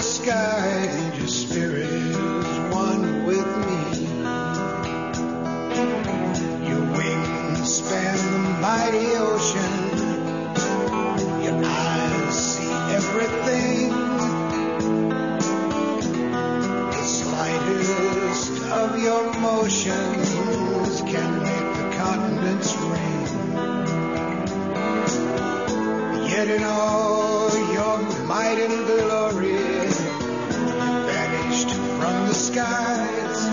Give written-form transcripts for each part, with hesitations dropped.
sky, and your spirit is one with me. Your wings span the mighty ocean. Your eyes see everything. The slightest of your motions can make the continents ring. Yet in all your might and glory, you vanished from the skies,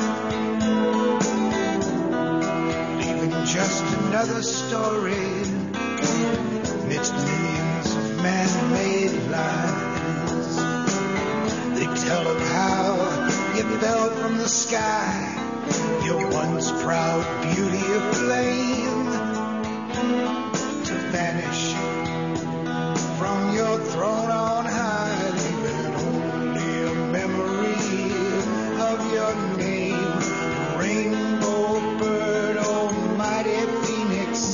leaving just another story amidst millions of man-made lies. They tell of how you fell from the sky, your once proud beauty of flame, to vanish from your throne on high, leaving only a memory of your name. Rainbow bird, almighty phoenix,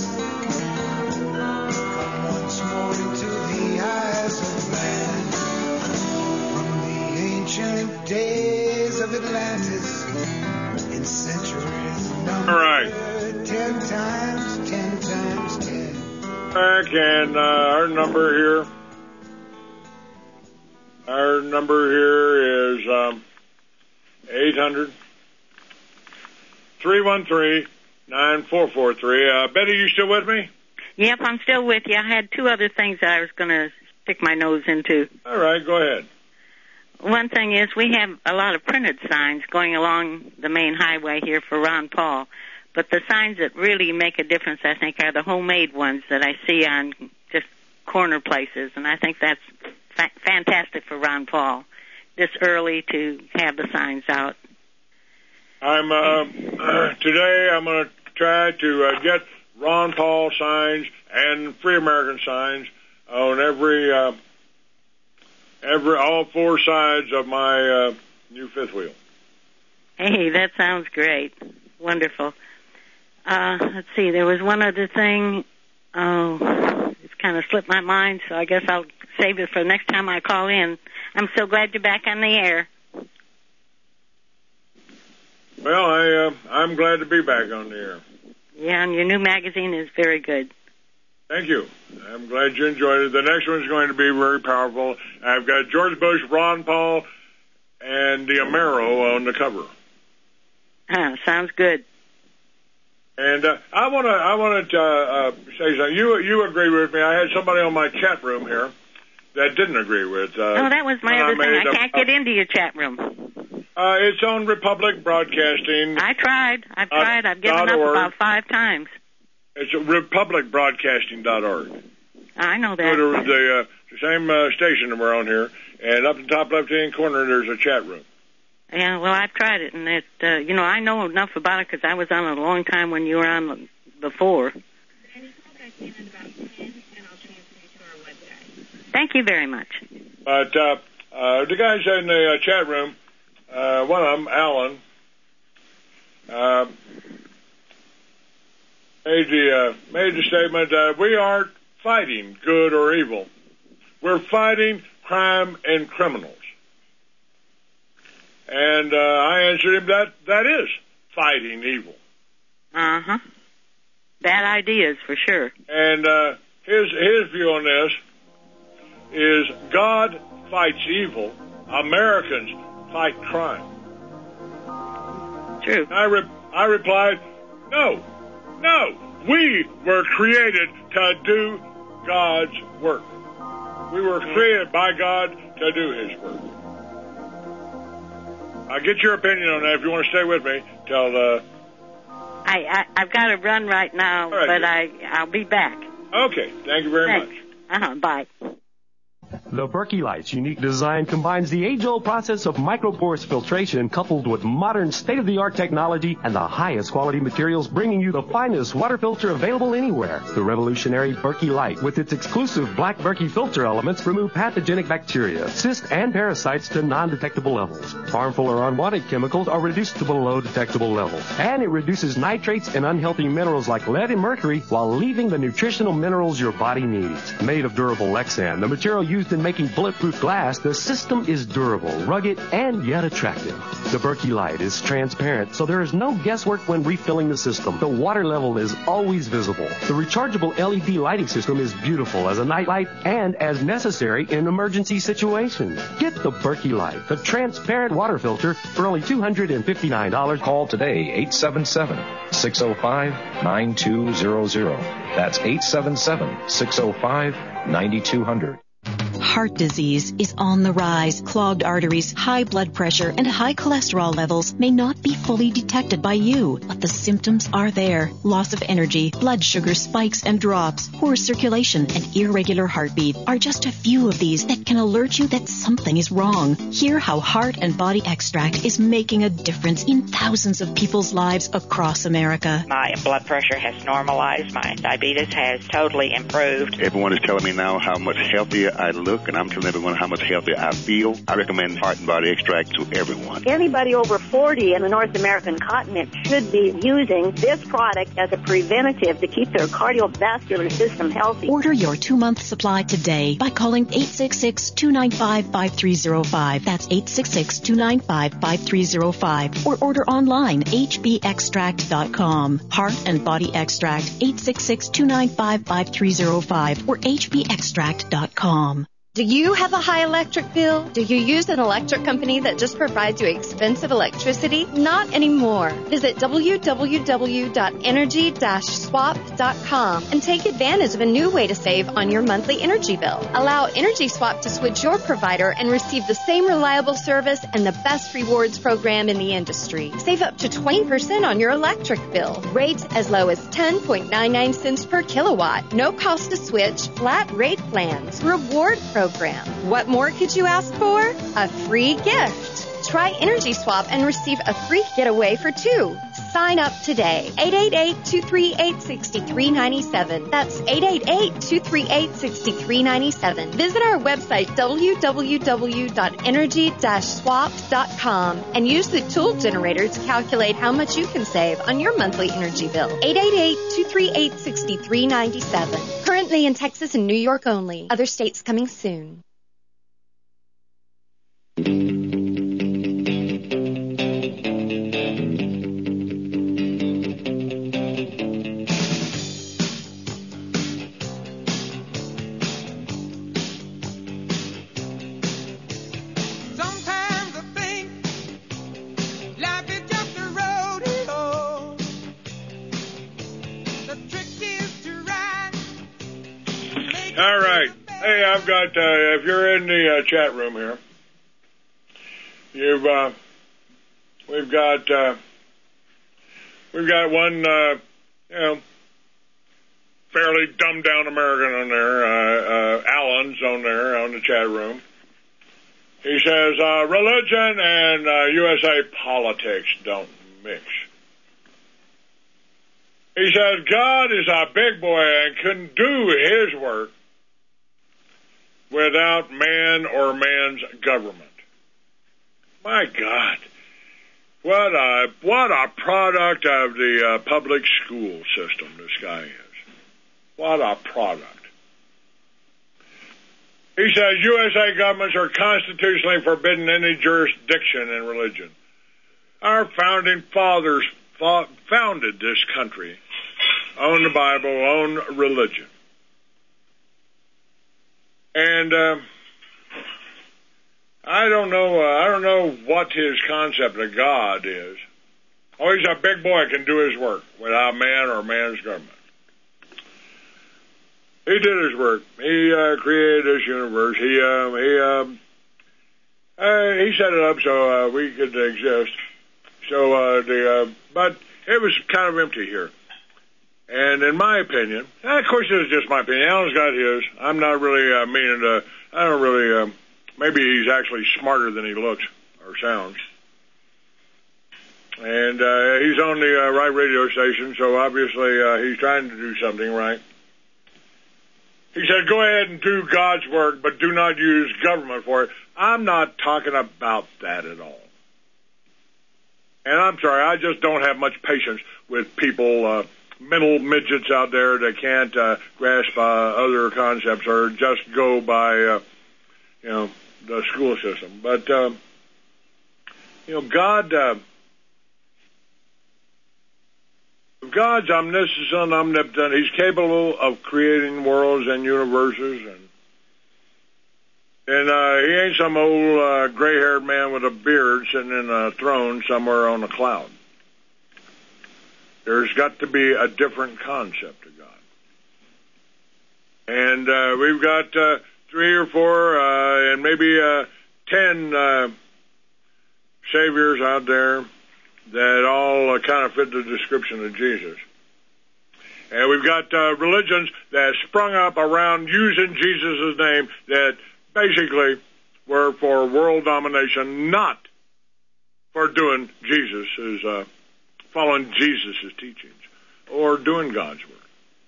come once more into the eyes of man. From the ancient days of Atlantis, in centuries numbered, all right. 10 times 10 times 10. Back, and our number here is 800-313-9443. Betty, you still with me? Yep, I'm still with you. I had two other things that I was going to stick my nose into. All right, go ahead. One thing is we have a lot of printed signs going along the main highway here for Ron Paul. But the signs that really make a difference, I think, are the homemade ones that I see on just corner places. And I think that's fantastic for Ron Paul, this early to have the signs out. Today I'm going to try to get Ron Paul signs and Free American signs on all four sides of my new fifth wheel. Hey, that sounds great. Wonderful. Let's see, there was one other thing. Oh, it's kind of slipped my mind, so I guess I'll save it for the next time I call in. I'm so glad you're back on the air. Well, I'm glad to be back on the air. Yeah, and your new magazine is very good. Thank you. I'm glad you enjoyed it. The next one's going to be very powerful. I've got George Bush, Ron Paul, and the Amero on the cover. Sounds good. And I want to say something. You agree with me. I had somebody on my chat room here that didn't agree with. That was my other thing. I can't get into your chat room. It's on Republic Broadcasting. I've tried. I've given up about 5 times. It's republicbroadcasting.org. I know that. Go to the same station that we're on here, and up in the top left-hand corner, there's a chat room. Yeah, well, I've tried it, and I know enough about it because I was on it a long time when you were on before. Thank you very much. But the guys in the chat room, one of them, Alan, made the statement that we aren't fighting good or evil. We're fighting crime and criminals. And I answered him that is fighting evil. Uh-huh. Bad ideas, for sure. And his view on this is God fights evil, Americans fight crime. True. I replied, no, we were created to do God's work. We were created by God to do His work. I'll get your opinion on that if you want to stay with me till I've got to run right now, right, but I'll be back. Okay, thank you very much. Bye. The Berkey Light's unique design combines the age-old process of microporous filtration coupled with modern state-of-the-art technology and the highest quality materials, bringing you the finest water filter available anywhere. The revolutionary Berkey Light, with its exclusive black Berkey filter elements, remove pathogenic bacteria, cysts, and parasites to non-detectable levels. Harmful or unwanted chemicals are reduced to below detectable levels. And it reduces nitrates and unhealthy minerals like lead and mercury while leaving the nutritional minerals your body needs. Made of durable Lexan, the material used in in making bulletproof glass, the system is durable, rugged, and yet attractive. The Berkey Light is transparent, so there is no guesswork when refilling the system. The water level is always visible. The rechargeable LED lighting system is beautiful as a night light and as necessary in emergency situations. Get the Berkey Light, the transparent water filter, for only $259. Call today, 877-605-9200. That's 877-605-9200. Heart disease is on the rise. Clogged arteries, high blood pressure, and high cholesterol levels may not be fully detected by you, but the symptoms are there. Loss of energy, blood sugar spikes and drops, poor circulation, and irregular heartbeat are just a few of these that can alert you that something is wrong. Hear how Heart and Body Extract is making a difference in thousands of people's lives across America. My blood pressure has normalized. My diabetes has totally improved. Everyone is telling me now how much healthier I look, and I'm telling everyone how much healthier I feel. I recommend Heart and Body Extract to everyone. Anybody over 40 in the North American continent should be using this product as a preventative to keep their cardiovascular system healthy. Order your 2-month supply today by calling 866-295-5305. That's 866-295-5305. Or order online, hbextract.com. Heart and Body Extract, 866-295-5305 or hbextract.com. Do you have a high electric bill? Do you use an electric company that just provides you expensive electricity? Not anymore. Visit www.energy-swap.com and take advantage of a new way to save on your monthly energy bill. Allow Energy Swap to switch your provider and receive the same reliable service and the best rewards program in the industry. Save up to 20% on your electric bill. Rates as low as 10.99 cents per kilowatt. No cost to switch. Flat rate plans. Reward program. What more could you ask for? A free gift. Try Energy Swap and receive a free getaway for 2. Sign up today. 888-238-6397. That's 888-238-6397. Visit our website, www.energy-swap.com, and use the tool generator to calculate how much you can save on your monthly energy bill. 888-238-6397. Currently in Texas and New York only. Other states coming soon. All right. Hey, I've got, if you're in the chat room here, we've got one, fairly dumbed down American on there, Alan's on there on the chat room. He says, religion and USA politics don't mix. He says, God is a big boy and couldn't do his work without man or man's government. My God. What a product of the public school system this guy is. What a product. He says USA governments are constitutionally forbidden any jurisdiction in religion. Our founding fathers founded this country on the Bible, on religion. And I don't know what his concept of God is. Oh, he's a big boy, can do his work without man or man's government. He did his work. He created this universe. He set it up so we could exist. So but it was kind of empty here. And in my opinion, and of course this is just my opinion, Alan's got his. I'm not really meaning to, I don't really, maybe he's actually smarter than he looks or sounds. And he's on the right radio station, so obviously he's trying to do something right. He said, go ahead and do God's work, but do not use government for it. I'm not talking about that at all. And I'm sorry, I just don't have much patience with people, mental midgets out there that can't grasp other concepts or just go by the school system. But, God, God's omniscient, omnipotent. He's capable of creating worlds and universes, and he ain't some old gray-haired man with a beard sitting in a throne somewhere on a cloud. There's got to be a different concept of God. And we've got 3 or 4 and maybe 10 saviors out there that all kind of fit the description of Jesus. And we've got religions that sprung up around using Jesus' name that basically were for world domination, not for doing Jesus' following Jesus' teachings or doing God's work.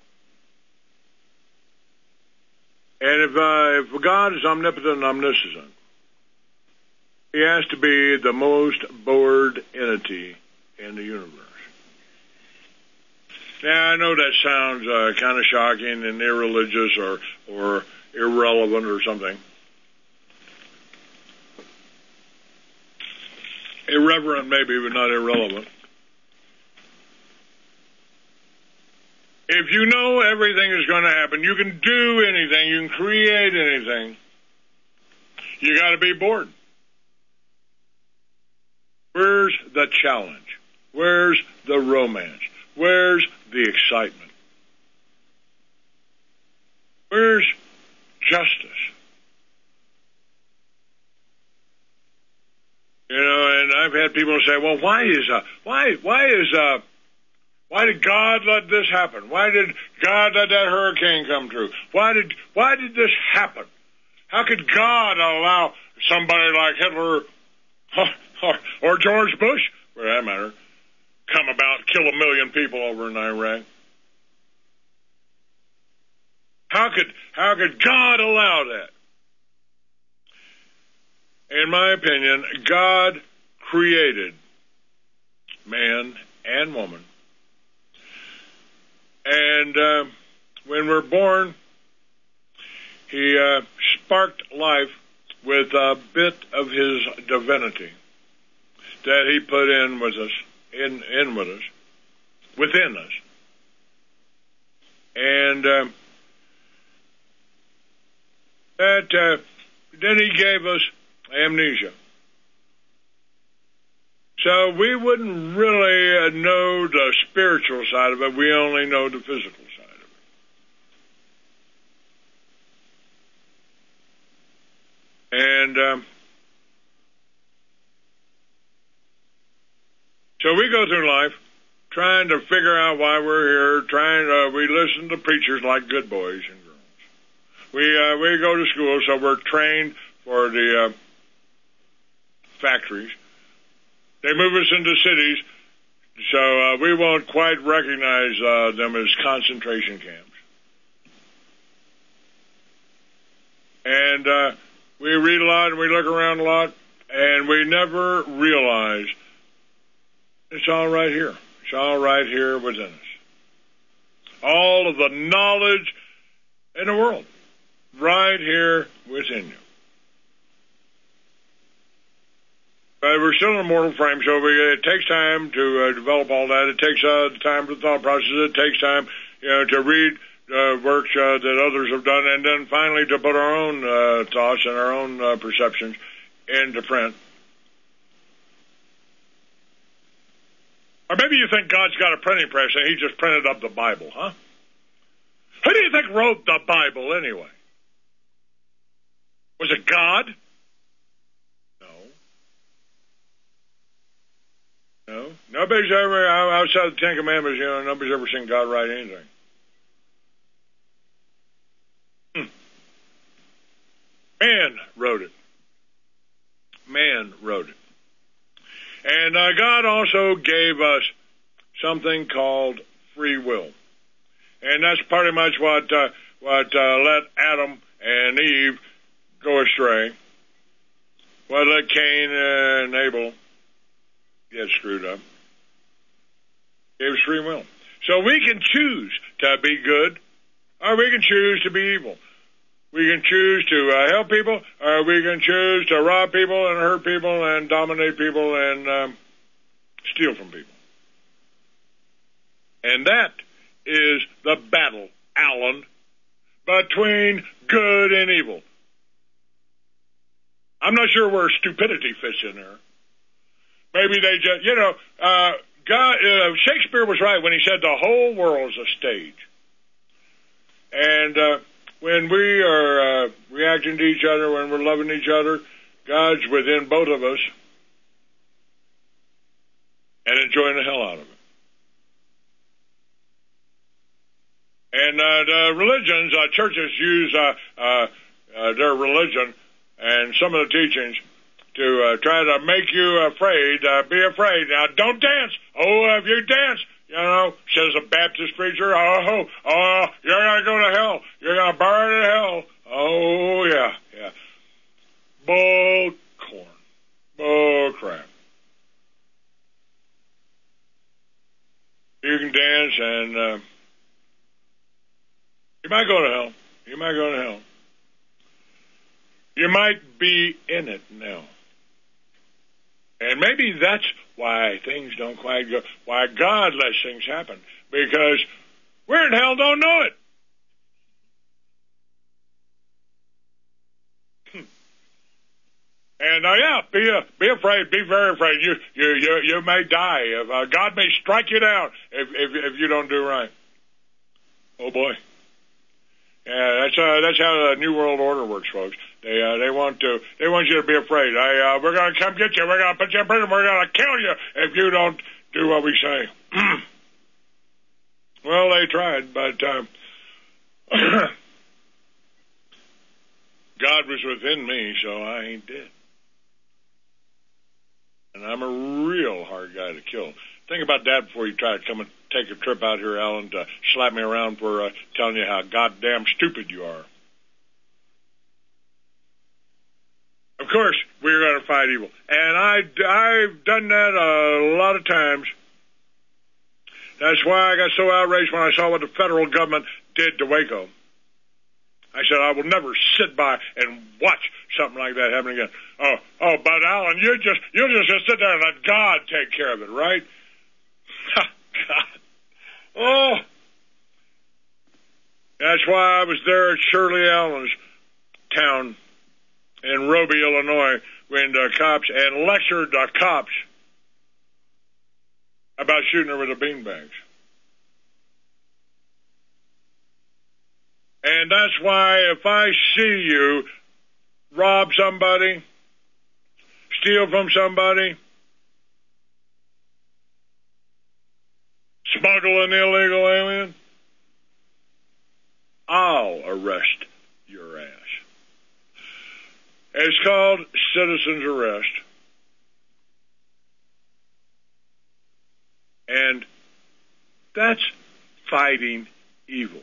And if God is omnipotent and omniscient, he has to be the most bored entity in the universe. Now, I know that sounds kind of shocking and irreligious or irrelevant or something. Irreverent maybe, but not irrelevant. If you know everything is going to happen, you can do anything, you can create anything, you got to be bored. Where's the challenge? Where's the romance? Where's the excitement? Where's justice? And I've had people say, "Well, why did God let this happen? Why did God let that hurricane come through? Why did this happen? How could God allow somebody like Hitler or George Bush, for that matter, come about, kill 1 million people over in Iraq? How could God allow that?" In my opinion, God created man and woman. And when we're born, he sparked life with a bit of his divinity that he put in with us, within us. And then he gave us amnesia. So we wouldn't really know the spiritual side of it. We only know the physical side of it. And so we go through life trying to figure out why we're here, we listen to preachers like good boys and girls. We go to school, so we're trained for the factories. They move us into cities, so we won't quite recognize them as concentration camps. And we read a lot and we look around a lot, and we never realize it's all right here. It's all right here within us. All of the knowledge in the world, right here within you. We're still in a mortal frame, so it takes time to develop all that. It takes time for the thought process. It takes time, to read works that others have done, and then finally to put our own thoughts and our own perceptions into print. Or maybe you think God's got a printing press and he just printed up the Bible, huh? Who do you think wrote the Bible anyway? Was it God? No. Nobody's ever, outside the Ten Commandments, nobody's ever seen God write anything. Man wrote it. Man wrote it. And God also gave us something called free will. And that's pretty much what let Adam and Eve go astray. What let Cain and Abel get screwed up. Gave us free will. So we can choose to be good, or we can choose to be evil. We can choose to help people, or we can choose to rob people and hurt people and dominate people and steal from people. And that is the battle, Alan, between good and evil. I'm not sure where stupidity fits in there. Maybe they just, Shakespeare was right when he said the whole world's a stage. And when we are reacting to each other, when we're loving each other, God's within both of us and enjoying the hell out of it. And the religions, churches use their religion and some of the teachings to try to make you afraid. Be afraid. Now, don't dance. Oh, if you dance, says a Baptist preacher, you're going to go to hell. You're going to burn in hell. Oh, yeah. Bull corn. Bull crap. You can dance and you might go to hell. You might go to hell. You might be in it now. And maybe that's why things don't quite go, why God lets things happen. Because we're in hell, don't know it. And be afraid, be very afraid. You may die. God may strike you down if you don't do right. Oh boy. Yeah, that's how the New World Order works, folks. They want you to be afraid. We're going to come get you. We're going to put you in prison. We're going to kill you if you don't do what we say. Well, they tried, but God was within me, so I ain't dead. And I'm a real hard guy to kill. Think about that before you try to come and take a trip out here, Alan, to slap me around for telling you how goddamn stupid you are. Of course, we're going to fight evil. And I've done that a lot of times. That's why I got so outraged when I saw what the federal government did to Waco. I said, I will never sit by and watch something like that happen again. Oh, but Alan, you'll just sit there and let God take care of it, right? God. Oh. That's why I was there at Shirley Allen's town in Roby, Illinois, when the cops, and lectured the cops about shooting her with the beanbags. And that's why if I see you rob somebody, steal from somebody, smuggle an illegal alien, I'll arrest your ass. It's called citizen's arrest. And that's fighting evil.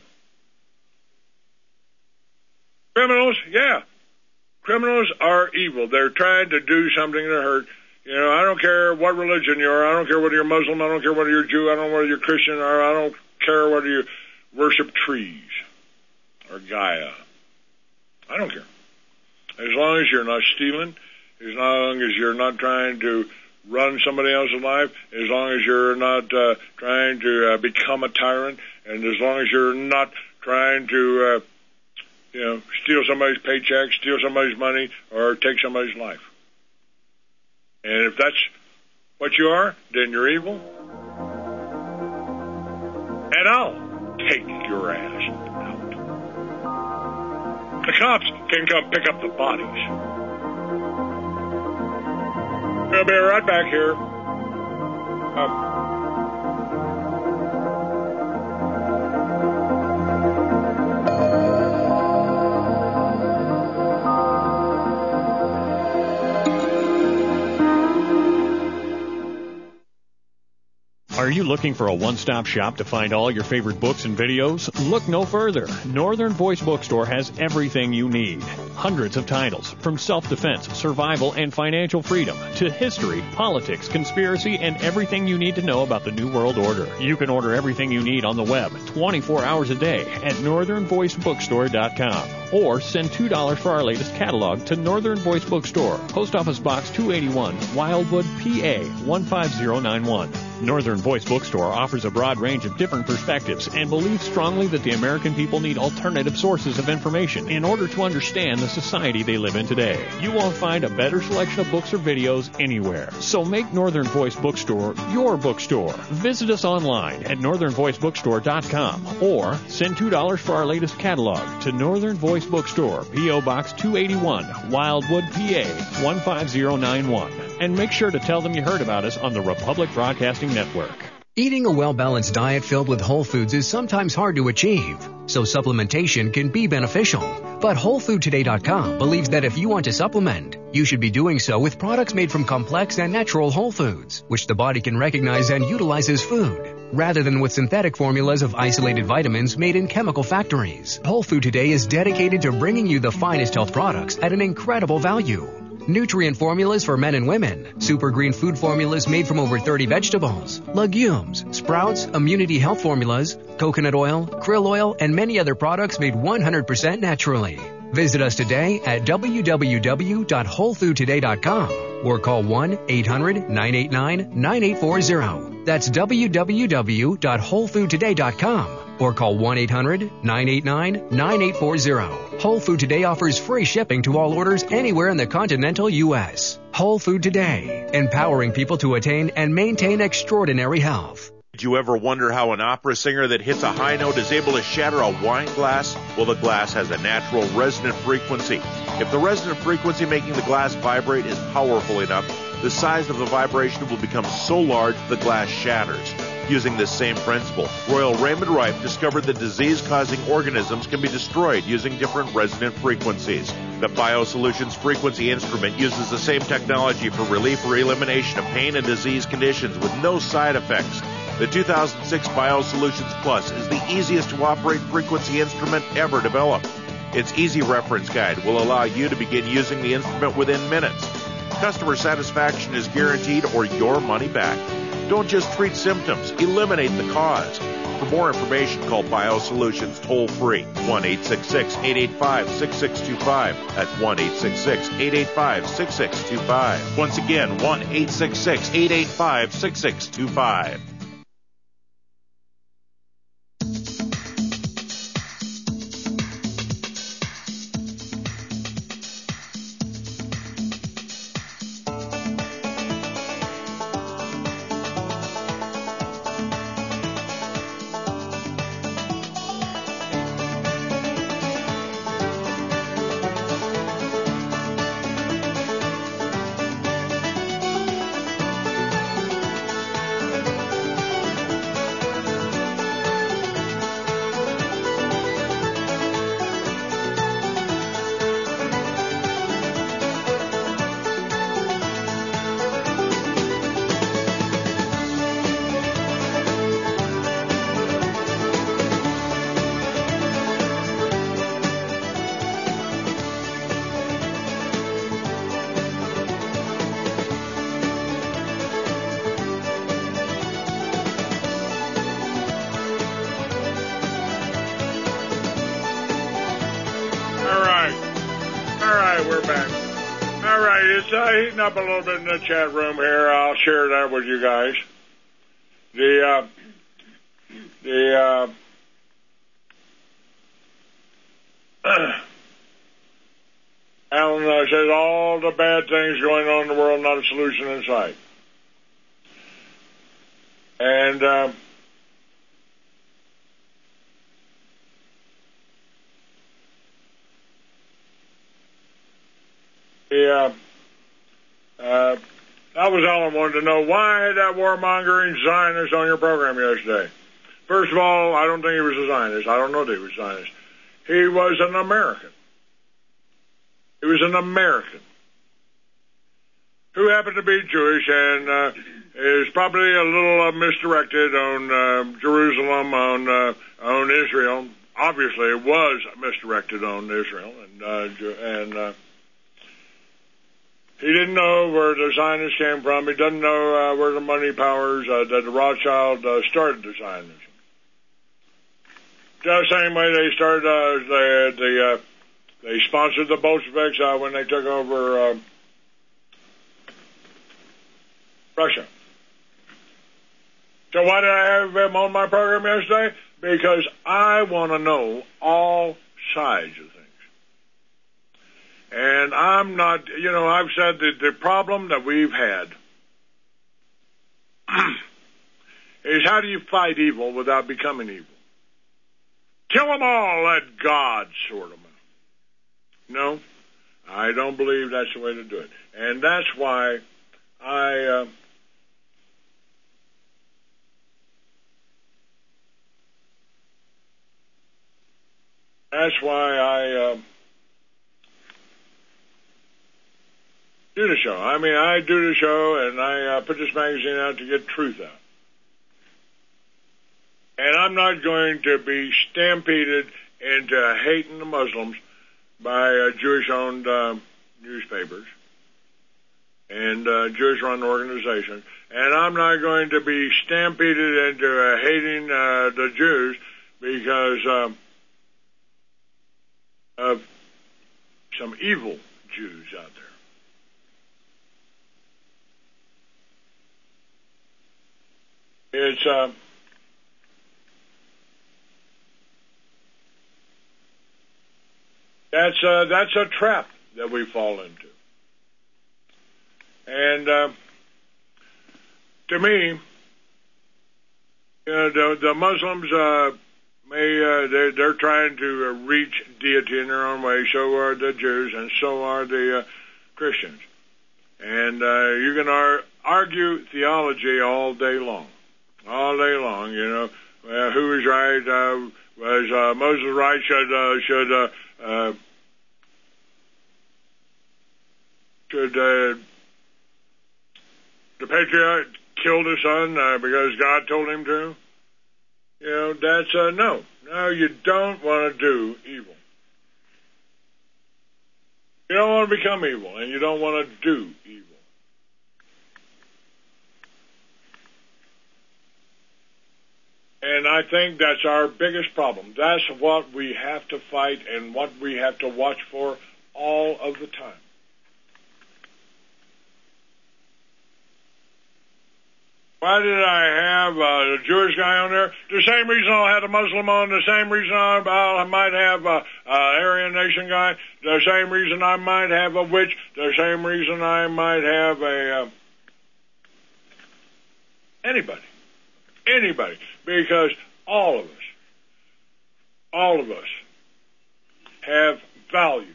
Criminals, yeah. Criminals are evil. They're trying to do something to hurt. I don't care what religion you are. I don't care whether you're Muslim. I don't care whether you're Jew. I don't know whether you're Christian, or I don't care whether you worship trees or Gaia. I don't care. As long as you're not stealing, as long as you're not trying to run somebody else's life, as long as you're not trying to become a tyrant, and as long as you're not trying to, steal somebody's paycheck, steal somebody's money, or take somebody's life. And if that's what you are, then you're evil. And I'll take your ass out. The cops can come pick up the bodies. We'll be right back here. Are you looking for a one-stop shop to find all your favorite books and videos? Look no further. Northern Voice Bookstore has everything you need. Hundreds of titles, from self-defense, survival, and financial freedom, to history, politics, conspiracy, and everything you need to know about the New World Order. You can order everything you need on the web 24 hours a day at northernvoicebookstore.com. or send $2 for our latest catalog to Northern Voice Bookstore, Post Office Box 281, Wildwood, PA 15091. Northern Voice Bookstore offers a broad range of different perspectives and believes strongly that the American people need alternative sources of information in order to understand the society they live in today. You won't find a better selection of books or videos anywhere. So make Northern Voice Bookstore your bookstore. Visit us online at northernvoicebookstore.com or send $2 for our latest catalog to Northern Voice Bookstore, P.O. Box 281, Wildwood, PA 15091. And make sure to tell them you heard about us on the Republic Broadcasting Network. Eating a well-balanced diet filled with whole foods is sometimes hard to achieve, so supplementation can be beneficial. But WholeFoodToday.com believes that if you want to supplement, you should be doing so with products made from complex and natural whole foods, which the body can recognize and utilize as food, rather than with synthetic formulas of isolated vitamins made in chemical factories. Whole Food Today is dedicated to bringing you the finest health products at an incredible value. Nutrient formulas for men and women, super green food formulas made from over 30 vegetables, legumes, sprouts, immunity health formulas, coconut oil, krill oil, and many other products made 100% naturally. Visit us today at www.wholefoodtoday.com or call 1-800-989-9840. That's www.wholefoodtoday.com or call 1-800-989-9840. Whole Food Today offers free shipping to all orders anywhere in the continental U.S. Whole Food Today, empowering people to attain and maintain extraordinary health. Did you ever wonder how an opera singer that hits a high note is able to shatter a wine glass? Well, the glass has a natural resonant frequency. If the resonant frequency making the glass vibrate is powerful enough, the size of the vibration will become so large the glass shatters. Using this same principle, Royal Raymond Rife discovered that disease-causing organisms can be destroyed using different resonant frequencies. The BioSolutions frequency instrument uses the same technology for relief or elimination of pain and disease conditions with no side effects. The 2006 BioSolutions Plus is the easiest to operate frequency instrument ever developed. Its easy reference guide will allow you to begin using the instrument within minutes. Customer satisfaction is guaranteed or your money back. Don't just treat symptoms, eliminate the cause. For more information, call BioSolutions toll-free, 1-866-885-6625. That's 1-866-885-6625. Once again, 1-866-885-6625. Heating up a little bit in the chat room here. I'll share that with you guys. Alan says all the bad things going on in the world, not a solution in sight. And that was all I wanted to know. Why had that warmongering Zionist on your program yesterday? First of all, I don't think he was a Zionist. I don't know that he was a Zionist. He was an American. He was an American who happened to be Jewish and is probably a little misdirected on Jerusalem, on Israel. Obviously, it was misdirected on Israel, and he didn't know where the Zionists came from. He doesn't know where the money powers that the Rothschild started the Zionism. The same way they started They sponsored the Bolsheviks when they took over Russia. So why did I have him on my program yesterday? Because I want to know all sides of things. And I'm not, I've said that the problem that we've had is how do you fight evil without becoming evil? Kill them all, let God sort them out. No, I don't believe that's the way to do it. And that's why I do the show. I mean, I do the show, and I put this magazine out to get truth out. And I'm not going to be stampeded into hating the Muslims by Jewish-owned newspapers and Jewish-run organizations. And I'm not going to be stampeded into hating the Jews because of some evil Jews out there. It's that's a trap that we fall into. And to me, the Muslims they're trying to reach deity in their own way. So are the Jews, and so are the Christians. And you can argue theology all day long. All day long, who is right? Was Moses right? Should the patriarch kill the son because God told him to? That's no. No, you don't want to do evil. You don't want to become evil, and you don't want to do evil. And I think that's our biggest problem. That's what we have to fight and what we have to watch for all of the time. Why did I have the Jewish guy on there? The same reason I'll have a Muslim on, the same reason I might have an Aryan Nation guy, the same reason I might have a witch, the same reason I might have anybody, because all of us have value.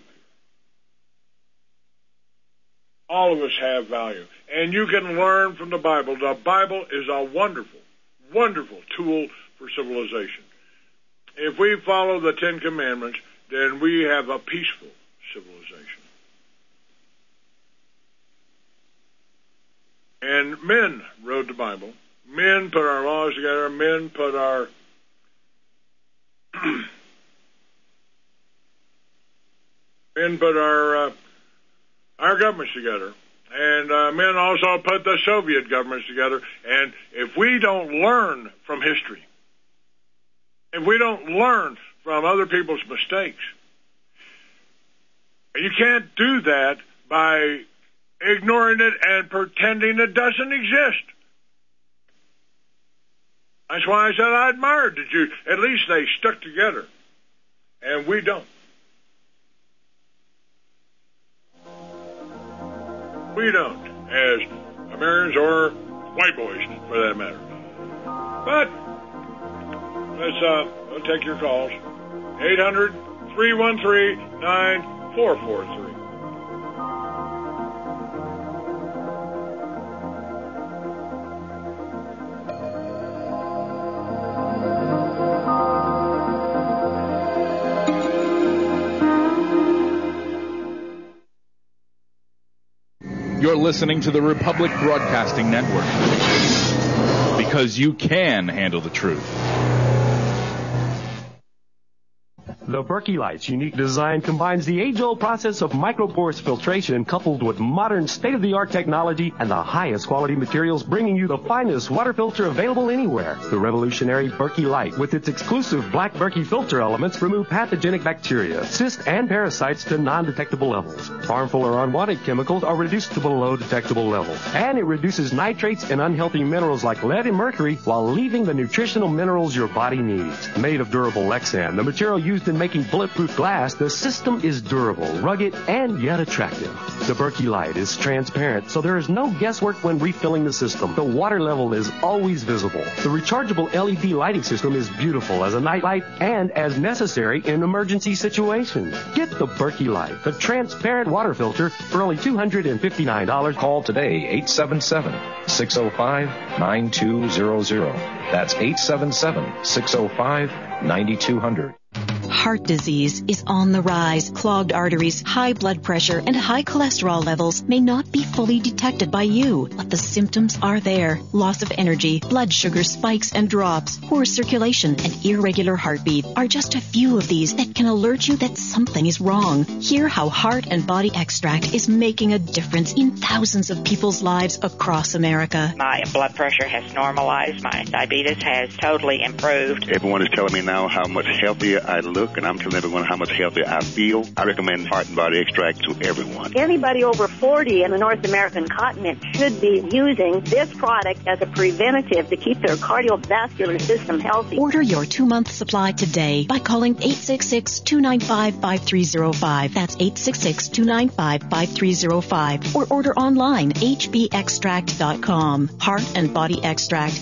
All of us have value. And you can learn from the Bible. The Bible is a wonderful, wonderful tool for civilization. If we follow the Ten Commandments, then we have a peaceful civilization. And men wrote the Bible. Men put our laws together. Men put our our governments together. And men also put the Soviet governments together. And if we don't learn from history, if we don't learn from other people's mistakes, you can't do that by ignoring it and pretending it doesn't exist. That's why I said I admired the Jews. At least they stuck together. And we don't. We don't, as Americans or white boys, for that matter. But we'll take your calls. 800-313-9443. You're listening to the Republic Broadcasting Network, because you can handle the truth. The Berkey Light's unique design combines the age-old process of micropores filtration coupled with modern state-of-the-art technology and the highest quality materials, bringing you the finest water filter available anywhere. The revolutionary Berkey Light, with its exclusive black Berkey filter elements, remove pathogenic bacteria, cysts, and parasites to non-detectable levels. Harmful or unwanted chemicals are reduced to below detectable levels. And it reduces nitrates and unhealthy minerals like lead and mercury while leaving the nutritional minerals your body needs. Made of durable Lexan, the material used in making bulletproof glass, the system is durable, rugged, and yet attractive. The Berkey Light is transparent, so there is no guesswork when refilling the system. The water level is always visible. The rechargeable LED lighting system is beautiful as a nightlight and as necessary in emergency situations. Get the Berkey Light, the transparent water filter, for only $259. Call today, 877-605-9200. That's 877-605-9200. Heart disease is on the rise. Clogged arteries, high blood pressure, and high cholesterol levels may not be fully detected by you, but the symptoms are there. Loss of energy, blood sugar spikes and drops, poor circulation, and irregular heartbeat are just a few of these that can alert you that something is wrong. Hear how Heart and Body Extract is making a difference in thousands of people's lives across America. My blood pressure has normalized. My diabetes has totally improved. Everyone is telling me now how much healthier I look, and I'm telling everyone how much healthier I feel. I recommend Heart and Body Extract to everyone. Anybody over 40 in the North American continent should be using this product as a preventative to keep their cardiovascular system healthy. Order your 2-month supply today by calling 866-295-5305. That's 866-295-5305. Or order online, hbextract.com. Heart and Body Extract,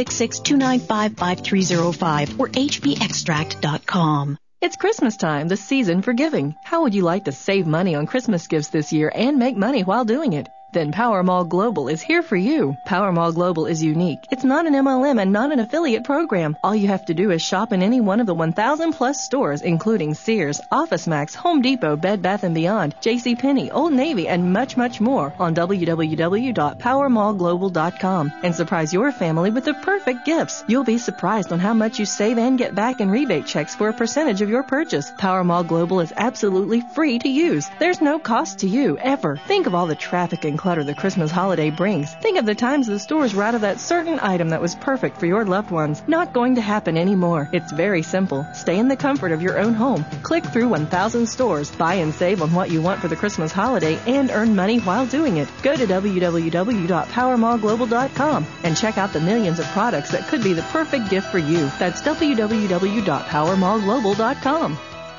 866-295-5305 or hbextract.com. It's Christmas time, the season for giving. How would you like to save money on Christmas gifts this year and make money while doing it? Then Power Mall Global is here for you. Power Mall Global is unique. It's not an MLM and not an affiliate program. All you have to do is shop in any one of the 1,000 plus stores, including Sears, OfficeMax, Home Depot, Bed Bath & Beyond, JCPenney, Old Navy, and much, much more on www.powermallglobal.com and surprise your family with the perfect gifts. You'll be surprised on how much you save and get back in rebate checks for a percentage of your purchase. Power Mall Global is absolutely free to use. There's no cost to you, ever. Think of all the traffic and clutter the Christmas holiday brings. Think of the times the stores were out of that certain item that was perfect for your loved ones. Not going to happen anymore. It's very simple. Stay in the comfort of your own home. Click through 1,000 stores, buy and save on what you want for the Christmas holiday, and earn money while doing it. Go to www.powermallglobal.com and check out the millions of products that could be the perfect gift for you. That's www.powermallglobal.com.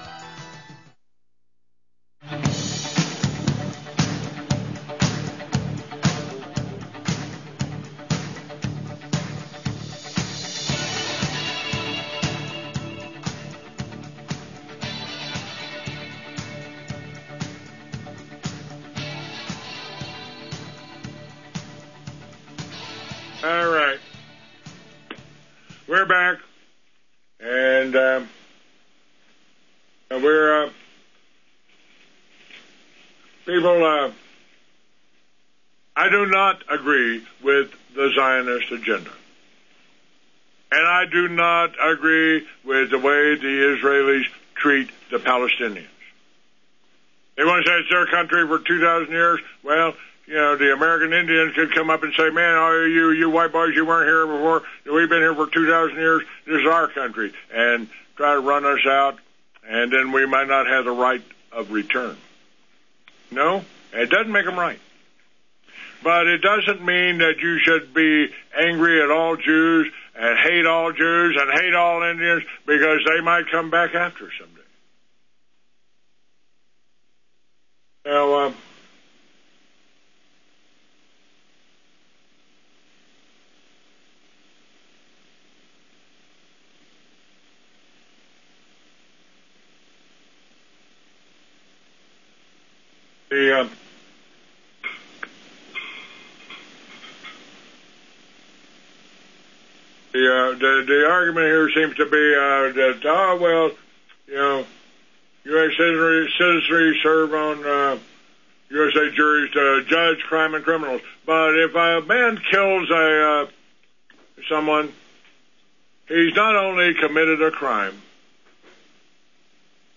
All right. We're back. And we're, people, I do not agree with the Zionist agenda. And I do not agree with the way the Israelis treat the Palestinians. They want to say it's their country for 2,000 years. Well, you know, the American Indians could come up and say, man, oh, you white boys, you weren't here before. We've been here for 2,000 years. This is our country. And try to run us out, and then we might not have the right of return. No, it doesn't make them right. But it doesn't mean that you should be angry at all Jews and hate all Jews and hate all Indians because they might come back after someday. Now, the argument here seems to be that, oh, well, you know, U.S. citizenry serve on USA juries to judge crime and criminals. But if a man kills someone, he's not only committed a crime,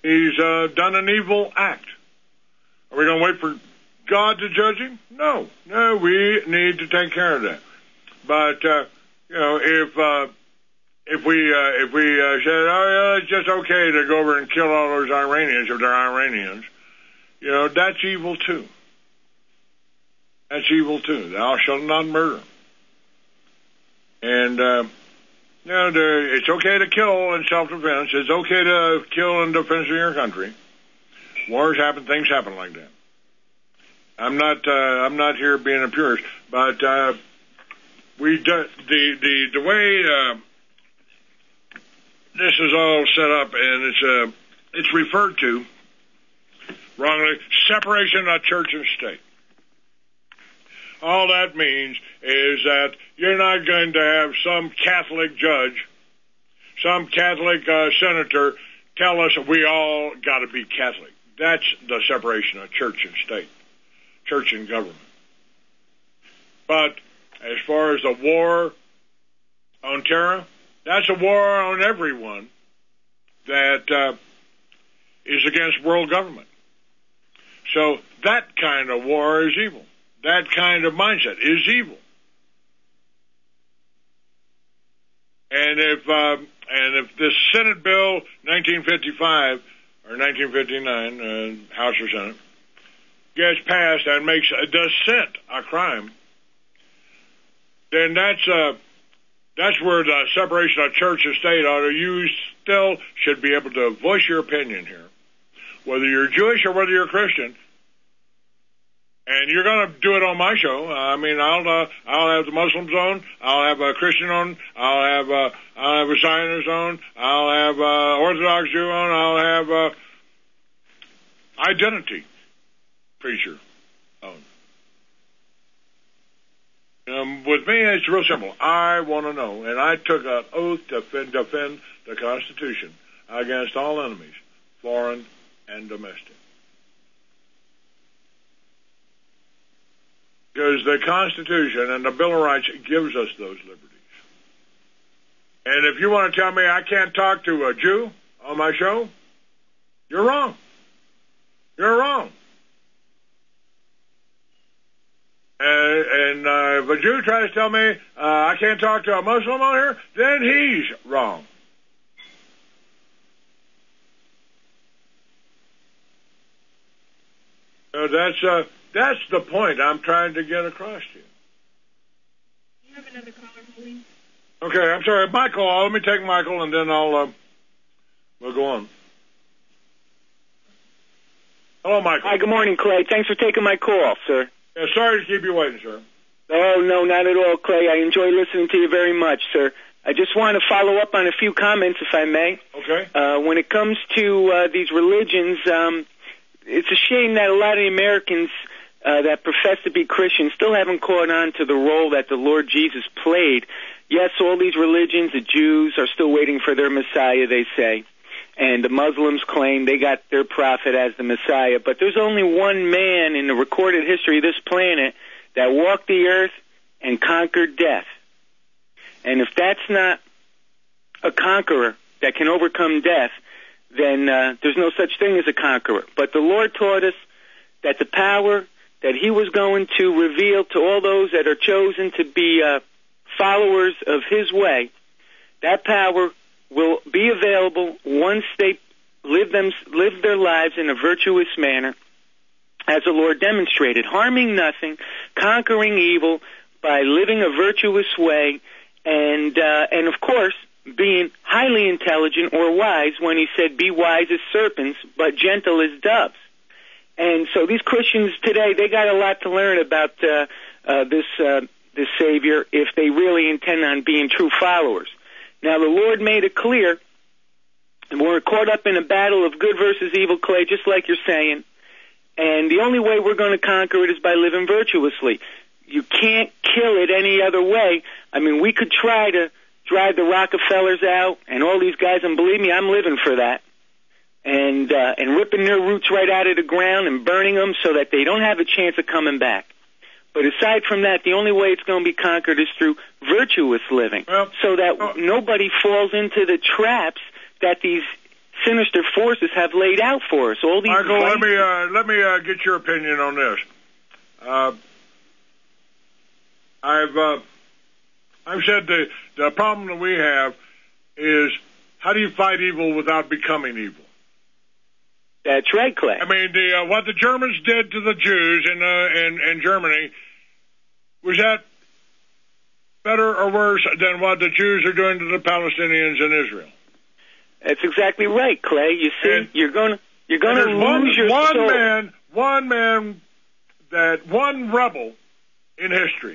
He's done an evil act. Are we going to wait for God to judge him? No, we need to take care of that. But if we said, oh yeah, it's just okay to go over and kill all those Iranians if they're Iranians, that's evil too. That's evil too. Thou shalt not murder. And it's okay to kill in self-defense. It's okay to kill in defense of your country. Wars happen. Things happen like that. I'm not here being a purist, but the way this is all set up, and it's referred to wrongly, separation of church and state. All that means is that you're not going to have some Catholic judge, some Catholic senator tell us we all got to be Catholic. That's the separation of church and state, church and government. But as far as the war on terror, that's a war on everyone that is against world government. So that kind of war is evil. That kind of mindset is evil. And if this Senate Bill 1955 or 1959, House or Senate, gets passed and makes a dissent a crime, then that's where the separation of church and state ought to. You still should be able to voice your opinion here, whether you're Jewish or whether you're Christian. And you're going to do it on my show. I mean, I'll have the Muslim zone. I'll have a Christian on. I'll have a Zionist on. I'll have a Orthodox Jew on. I'll have a identity preacher on. With me, it's real simple. I want to know, and I took an oath to defend the Constitution against all enemies, foreign and domestic. Because the Constitution and the Bill of Rights gives us those liberties. And if you want to tell me I can't talk to a Jew on my show, you're wrong. You're wrong. And if a Jew tries to tell me I can't talk to a Muslim on here, then he's wrong. So that's the point I'm trying to get across to you. You have another caller, please. Okay, I'm sorry. Michael, let me take Michael, and then we'll go on. Hello, Michael. Hi, good morning, Clay. Thanks for taking my call, sir. Yeah, sorry to keep you waiting, sir. Oh, no, not at all, Clay. I enjoy listening to you very much, sir. I just want to follow up on a few comments, if I may. Okay. When it comes to these religions, it's a shame that a lot of the Americans that profess to be Christians still haven't caught on to the role that the Lord Jesus played. Yes, all these religions, the Jews are still waiting for their Messiah, they say. And the Muslims claim they got their prophet as the Messiah. But there's only one man in the recorded history of this planet that walked the earth and conquered death. And if that's not a conqueror that can overcome death, then there's no such thing as a conqueror. But the Lord taught us that the power that he was going to reveal to all those that are chosen to be followers of his way, that power will be available once they live their lives in a virtuous manner, as the Lord demonstrated, harming nothing, conquering evil by living a virtuous way, and of course, being highly intelligent or wise when he said, be wise as serpents, but gentle as doves. And so these Christians today, they got a lot to learn about this Savior if they really intend on being true followers. Now, the Lord made it clear, and we're caught up in a battle of good versus evil, Clay, just like you're saying, and the only way we're going to conquer it is by living virtuously. You can't kill it any other way. I mean, we could try to drive the Rockefellers out and all these guys, and believe me, I'm living for that. And ripping their roots right out of the ground and burning them so that they don't have a chance of coming back. But aside from that, the only way it's going to be conquered is through virtuous living, so that nobody falls into the traps that these sinister forces have laid out for us. All these Michael, let me get your opinion on this. I've said the problem that we have is how do you fight evil without becoming evil? That's right, Clay. I mean, what the Germans did to the Jews in Germany, was that better or worse than what the Jews are doing to the Palestinians in Israel? That's exactly right, Clay. You see, you're going to lose your soul. One rebel in history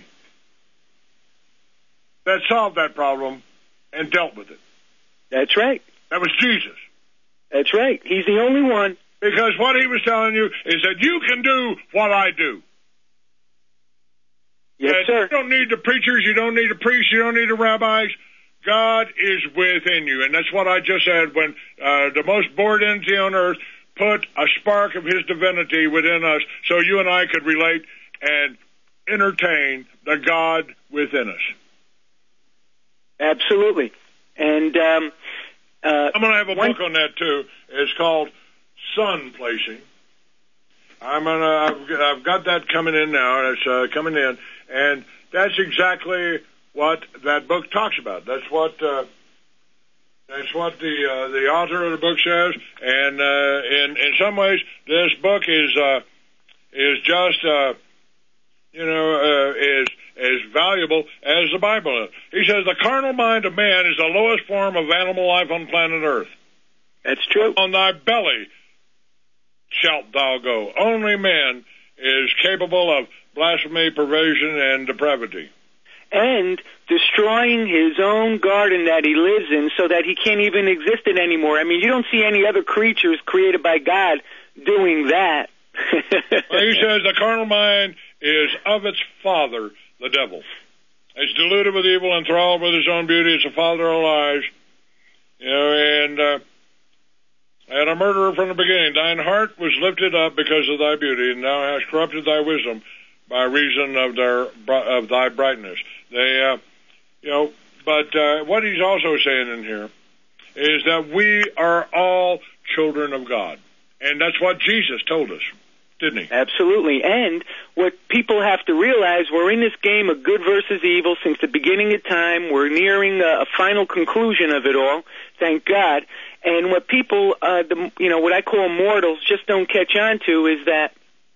that solved that problem and dealt with it. That's right. That was Jesus. That's right. He's the only one. Because what he was telling you is that you can do what I do. Yes, sir. You don't need the preachers, you don't need the priests, you don't need the rabbis. God is within you. And that's what I just said when the most bored entity on earth put a spark of his divinity within us so you and I could relate and entertain the God within us. Absolutely. And I'm going to have a book on that too. It's called Sun Placing. I've got that coming in now. It's coming in, and that's exactly what that book talks about. That's what the author of the book says. And in some ways, this book is just is as valuable as the Bible is. He says the carnal mind of man is the lowest form of animal life on planet Earth. That's true. On thy belly shalt thou go. Only man is capable of blasphemy, perversion, and depravity. And destroying his own garden that he lives in so that he can't even exist in anymore. I mean, you don't see any other creatures created by God doing that. Well, he says the carnal mind is of its father, the devil. It's deluded with evil, enthralled with his own beauty. It's a father of lies. And a murderer from the beginning. Thine heart was lifted up because of thy beauty, and thou hast corrupted thy wisdom by reason of thy brightness. But what he's also saying in here is that we are all children of God. And that's what Jesus told us, didn't he? Absolutely. And what people have to realize, we're in this game of good versus evil since the beginning of time. We're nearing a final conclusion of it all, thank God. And what people, what I call mortals, just don't catch on to is that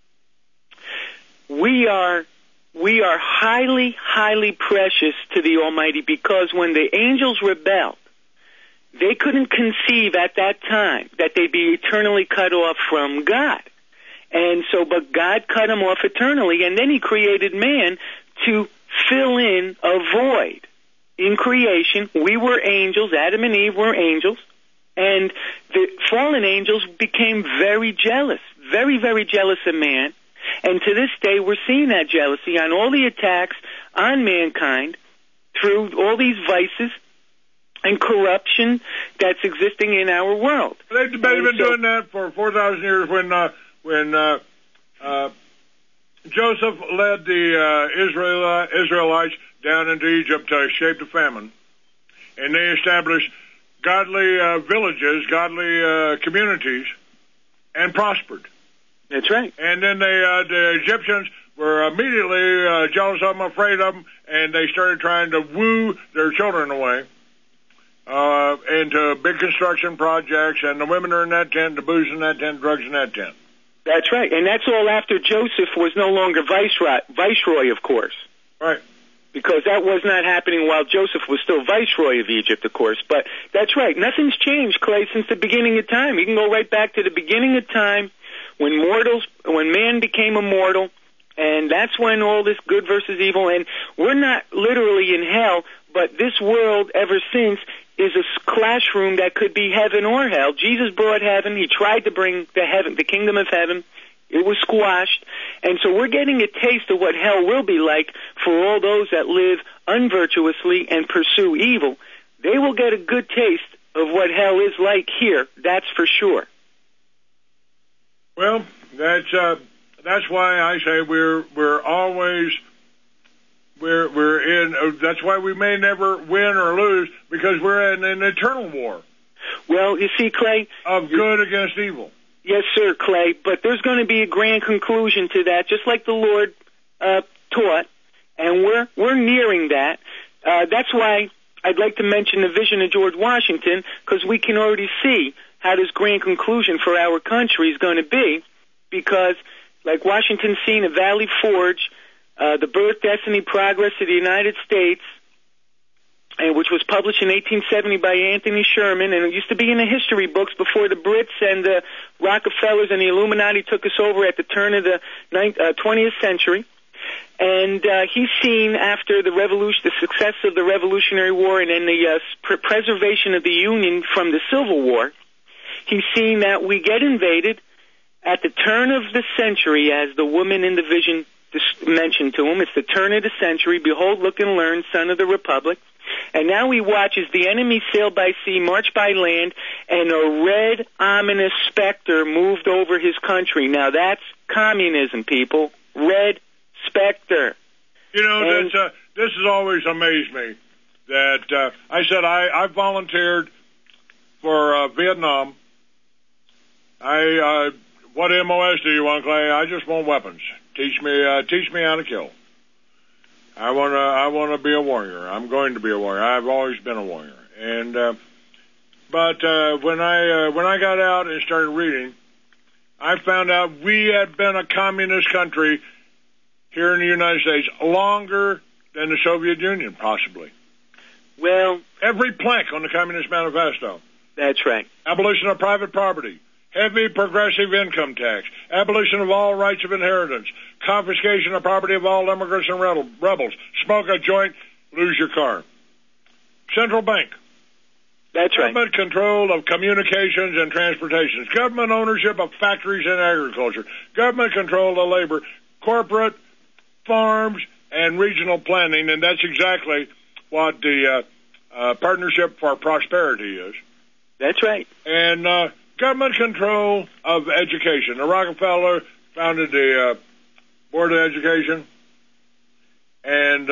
we are highly, highly precious to the Almighty, because when the angels rebelled, they couldn't conceive at that time that they'd be eternally cut off from God. And so, but God cut them off eternally, and then he created man to fill in a void in creation. We were angels, Adam and Eve were angels, and the fallen angels became very jealous, very, very jealous of man. And to this day, we're seeing that jealousy on all the attacks on mankind through all these vices and corruption that's existing in our world. They've been doing that for 4,000 years when Joseph led the Israelites down into Egypt to escape the famine. And they established godly villages, godly communities, and prospered. That's right. And then the Egyptians were immediately jealous of them, afraid of them, and they started trying to woo their children away into big construction projects, and the women are in that tent, the booze in that tent, drugs in that tent. That's right. And that's all after Joseph was no longer viceroy, of course. Right. Because that was not happening while Joseph was still viceroy of Egypt, of course. But that's right. Nothing's changed, Clay, since the beginning of time. You can go right back to the beginning of time when man became immortal, and that's when all this good versus evil, and we're not literally in hell, but this world ever since is a classroom that could be heaven or hell. Jesus brought heaven. He tried to bring the kingdom of heaven. It was squashed. And so we're getting a taste of what hell will be like for all those that live unvirtuously and pursue evil. They will get a good taste of what hell is like here, that's for sure. Well, that's why I say we're always we're in. That's why we may never win or lose, because we're in an eternal war. Well, you see, Clay. Of good against evil. Yes, sir, Clay. But there's going to be a grand conclusion to that, just like the Lord taught, and we're nearing that. That's why I'd like to mention the vision of George Washington, because we can already see how this grand conclusion for our country is going to be, because like Washington seen at Valley Forge, the birth, destiny, progress of the United States, and which was published in 1870 by Anthony Sherman, and it used to be in the history books before the Brits and the Rockefellers and the Illuminati took us over at the turn of the 20th century. And he's seen after the revolution, the success of the Revolutionary War, and then the preservation of the Union from the Civil War, he's seen that we get invaded at the turn of the century, as the woman in the vision mentioned to him. It's the turn of the century. Behold, look and learn, son of the Republic. And now he watches the enemy sail by sea, march by land, and a red, ominous specter moved over his country. Now that's communism, people. Red specter. You know, this has always amazed me that I said I volunteered for Vietnam. What MOS do you want, Clay? I just want weapons. Teach me how to kill. I want to be a warrior. I'm going to be a warrior. I've always been a warrior. And but when I got out and started reading, I found out we had been a communist country here in the United States longer than the Soviet Union, possibly. Well, every plank on the Communist Manifesto. That's right. Abolition of private property. Heavy progressive income tax, abolition of all rights of inheritance, confiscation of property of all immigrants and rebels, smoke a joint, lose your car. Central bank. That's right. Government control of communications and transportations, government ownership of factories and agriculture, government control of labor, corporate, farms, and regional planning, and that's exactly what the Partnership for Prosperity is. That's right. And government control of education. The Rockefeller founded the Board of Education, and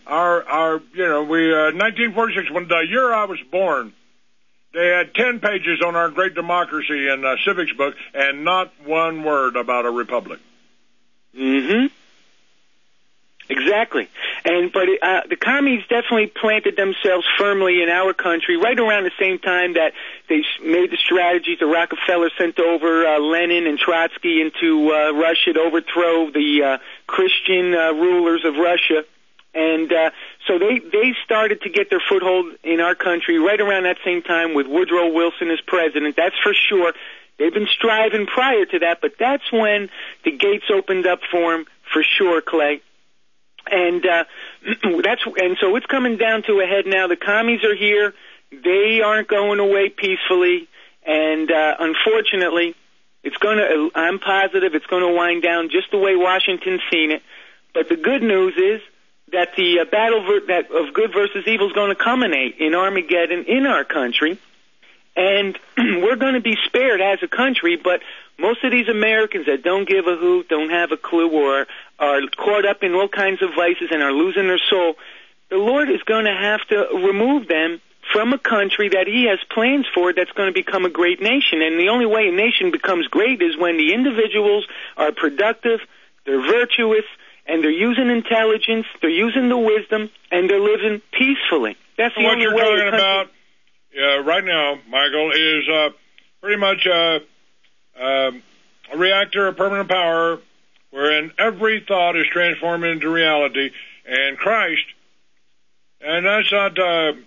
1946, when the year I was born, they had 10 pages on our great democracy and civics book, and not one word about a republic. Mm-hmm. Exactly. But the commies definitely planted themselves firmly in our country right around the same time that they made the strategies. The Rockefeller sent over Lenin and Trotsky into Russia to overthrow the Christian rulers of Russia. And so they started to get their foothold in our country right around that same time with Woodrow Wilson as president. That's for sure. They've been striving prior to that, but that's when the gates opened up for them, for sure, Clay. And so it's coming down to a head now. The commies are here. They aren't going away peacefully, and unfortunately, I'm positive it's going to wind down just the way Washington's seen it. But the good news is that the battle of good versus evil is going to culminate in Armageddon in our country, and we're going to be spared as a country. But most of these Americans that don't give a hoot, don't have a clue, or are caught up in all kinds of vices and are losing their soul, the Lord is going to have to remove them from a country that He has plans for that's going to become a great nation. And the only way a nation becomes great is when the individuals are productive, they're virtuous, and they're using intelligence, they're using the wisdom, and they're living peacefully. That's the only way. What you're talking about right now, Michael, is pretty much a reactor of permanent power, wherein every thought is transformed into reality, and Christ, and that's not,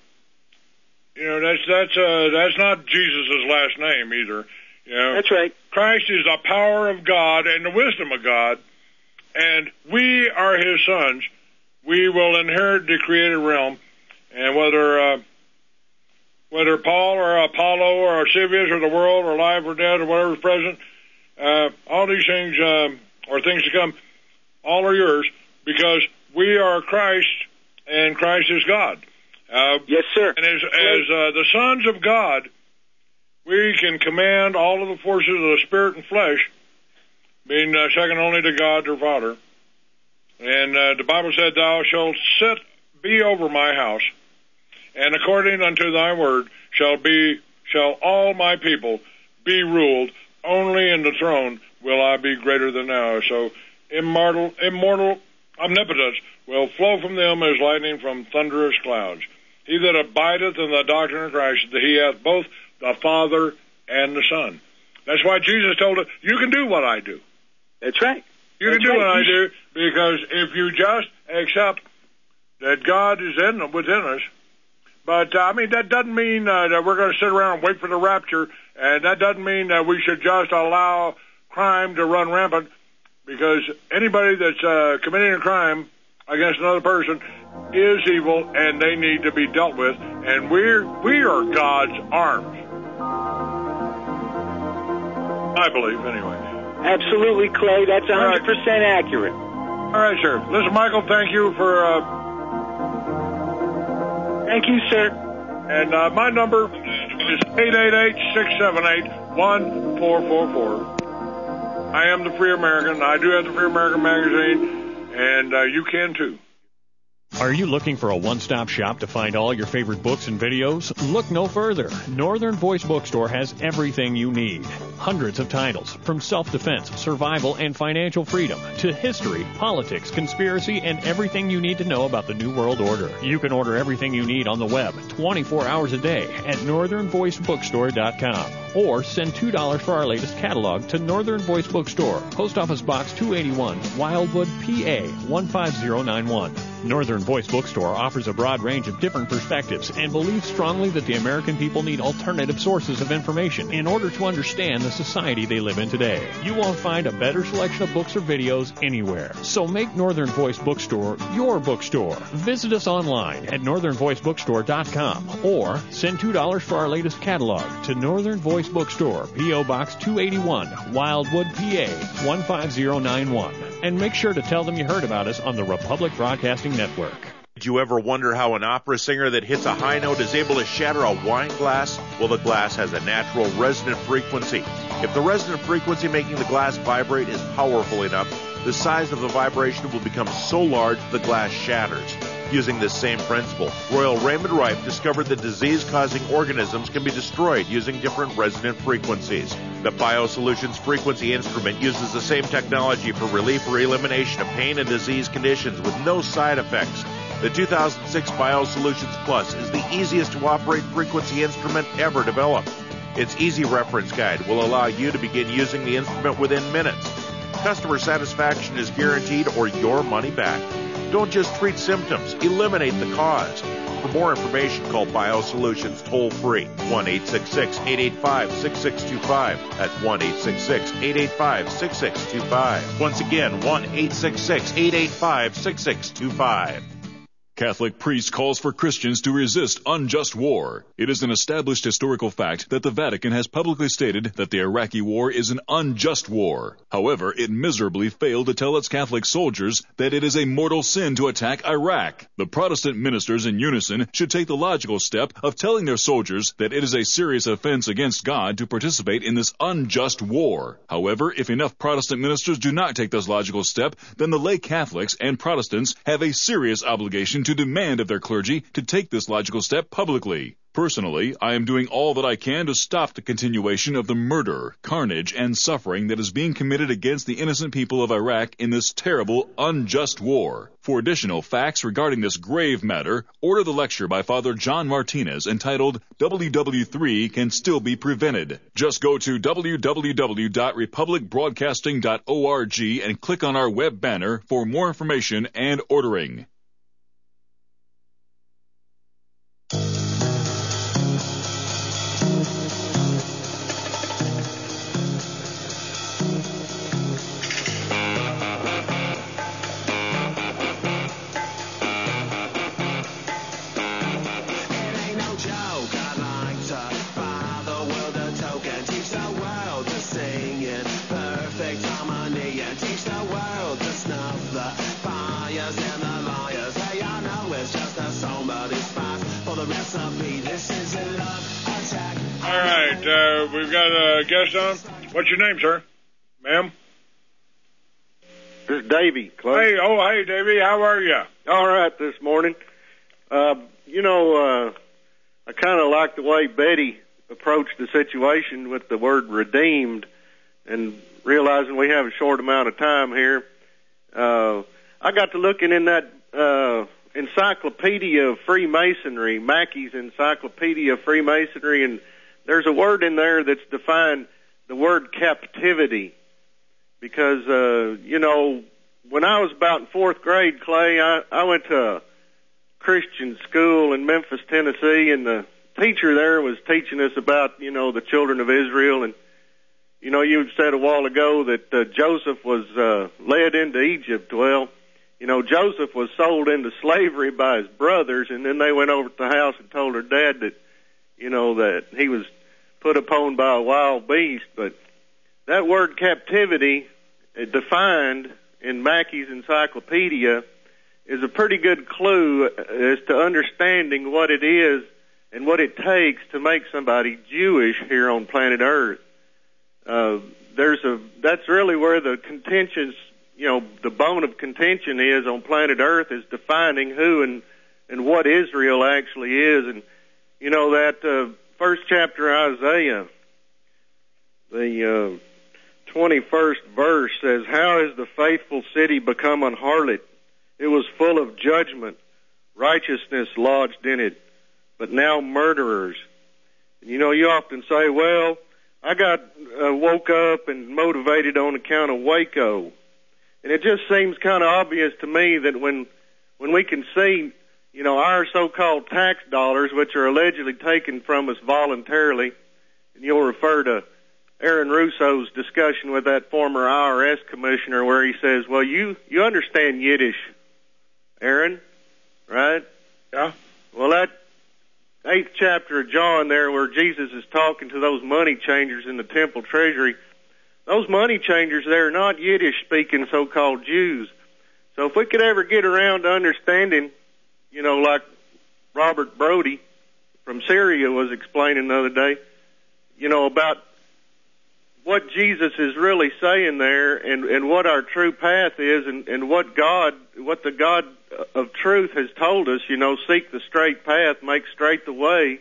that's not Jesus' last name either. That's right. Christ is the power of God and the wisdom of God, and we are His sons. We will inherit the created realm, and whether Paul or Apollo or Arcebius or the world or alive or dead or whatever is present, all these things or things to come, all are yours, because we are Christ and Christ is God. Yes, sir. And as the sons of God, we can command all of the forces of the spirit and flesh, being second only to God, their Father. And the Bible said, "Thou shalt be over my house, and according unto thy word shall shall all my people be ruled. Only in the throne will I be greater than now. So immortal omnipotence will flow from them as lightning from thunderous clouds. He that abideth in the doctrine of Christ, he hath both the Father and the Son. That's why Jesus told us, you can do what I do. That's right. You can do what I do, because if you just accept that God is within us, but, that doesn't mean that we're going to sit around and wait for the rapture, and that doesn't mean that we should just allow crime to run rampant, because anybody that's committing a crime against another person is evil, and they need to be dealt with, and we are God's arms. I believe, anyway. Absolutely, Clay. That's 100% accurate. All right, sir. Listen, Michael, thank you for... Thank you, sir. And my number is 888-678-1444. I am the Free American. I do have the Free American magazine, and you can too. Are you looking for a one-stop shop to find all your favorite books and videos? Look no further. Northern Voice Bookstore has everything you need. Hundreds of titles, from self-defense, survival, and financial freedom, to history, politics, conspiracy, and everything you need to know about the New World Order. You can order everything you need on the web 24 hours a day at northernvoicebookstore.com. Or send $2 for our latest catalog to Northern Voice Bookstore, Post Office Box 281, Wildwood, PA 15091. Northern Voice Bookstore offers a broad range of different perspectives and believes strongly that the American people need alternative sources of information in order to understand the society they live in today. You won't find a better selection of books or videos anywhere. So make Northern Voice Bookstore your bookstore. Visit us online at northernvoicebookstore.com or send $2 for our latest catalog to Northern Voice Bookstore, P.O. Box 281, Wildwood, PA 15091. And make sure to tell them you heard about us on the Republic Broadcasting Network. Did you ever wonder how an opera singer that hits a high note is able to shatter a wine glass? Well, the glass has a natural resonant frequency. If the resonant frequency making the glass vibrate is powerful enough, the size of the vibration will become so large the glass shatters. Using this same principle, Royal Raymond Rife discovered that disease-causing organisms can be destroyed using different resonant frequencies. The BioSolutions frequency instrument uses the same technology for relief or elimination of pain and disease conditions with no side effects. The 2006 BioSolutions Plus is the easiest to operate frequency instrument ever developed. Its easy reference guide will allow you to begin using the instrument within minutes. Customer satisfaction is guaranteed or your money back. Don't just treat symptoms, eliminate the cause. For more information, call BioSolutions toll-free, 1-866-885-6625. That's 1-866-885-6625. Once again, 1-866-885-6625. Catholic priest calls for Christians to resist unjust war. It is an established historical fact that the Vatican has publicly stated that the Iraqi war is an unjust war. However, it miserably failed to tell its Catholic soldiers that it is a mortal sin to attack Iraq. The Protestant ministers in unison should take the logical step of telling their soldiers that it is a serious offense against God to participate in this unjust war. However, if enough Protestant ministers do not take this logical step, then the lay Catholics and Protestants have a serious obligation to demand of their clergy to take this logical step publicly. Personally, I am doing all that I can to stop the continuation of the murder, carnage, and suffering that is being committed against the innocent people of Iraq in this terrible, unjust war. For additional facts regarding this grave matter, order the lecture by Father John Martinez entitled WW3 Can Still Be Prevented. Just go to www.republicbroadcasting.org and click on our web banner for more information and ordering. All right, we've got a guest on. What's your name, sir? Ma'am? This is Davey, Clay. Hey, Davey, how are you? All right this morning. I kind of like the way Betty approach the situation with the word redeemed, and realizing we have a short amount of time here, I got to looking in that Encyclopedia of Freemasonry, Mackey's Encyclopedia of Freemasonry, and there's a word in there that's defined, the word captivity. Because, when I was about in 4th grade, Clay, I went to a Christian school in Memphis, Tennessee, and the teacher there was teaching us about, the children of Israel. And, you said a while ago that Joseph was led into Egypt. Well, Joseph was sold into slavery by his brothers, and then they went over to the house and told her dad that, that he was put upon by a wild beast. But that word captivity, defined in Mackey's Encyclopedia, is a pretty good clue as to understanding what it is and what it takes to make somebody Jewish here on planet Earth. That's really where the contentions, the bone of contention is on planet Earth, is defining who and what Israel actually is. And, that first chapter of Isaiah, the 21st verse says, "How has the faithful city become an harlot? It was full of judgment, righteousness lodged in it, but now murderers." And, you often say, well, I got woke up and motivated on account of Waco. And it just seems kind of obvious to me that when we can see, our so-called tax dollars, which are allegedly taken from us voluntarily, and you'll refer to Aaron Russo's discussion with that former IRS commissioner where he says, well, you understand Yiddish, Aaron, right? Yeah. Well, that 8th chapter of John there where Jesus is talking to those money changers in the temple treasury, those money changers there are not Yiddish-speaking so-called Jews. So if we could ever get around to understanding, like Robert Brody from Syria was explaining the other day, about what Jesus is really saying there and what our true path is and what the God of truth has told us, seek the straight path, make straight the way.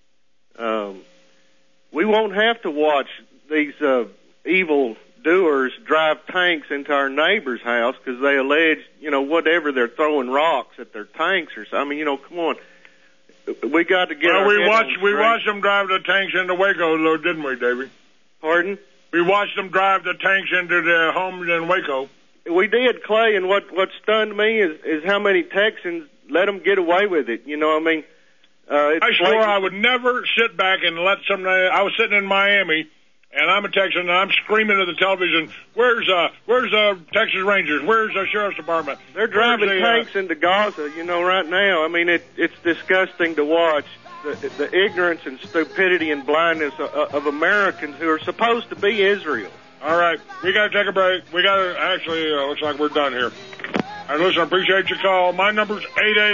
We won't have to watch these evil doers drive tanks into our neighbor's house because they allege, whatever they're throwing rocks at their tanks or something. Come on. We got to get we watched them drive the tanks into Waco, though, didn't we, Davey? Pardon? We watched them drive the tanks into the homes in Waco. We did, Clay, and what stunned me is how many Texans let them get away with it. I swore I would never sit back and let somebody. I was sitting in Miami, and I'm a Texan, and I'm screaming at the television, "Where's the Texas Rangers? Where's the Sheriff's Department?" They're driving tanks into Gaza, right now. I mean, it's disgusting to watch the ignorance and stupidity and blindness of Americans who are supposed to be Israel. All right, we got to take a break. We got to actually, looks like we're done here. All right, listen, I appreciate your call. My number's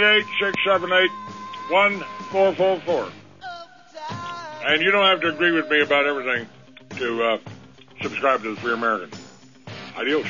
888-678-1444. And you don't have to agree with me about everything to subscribe to the Free American. Adios.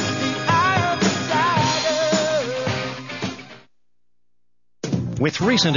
With recent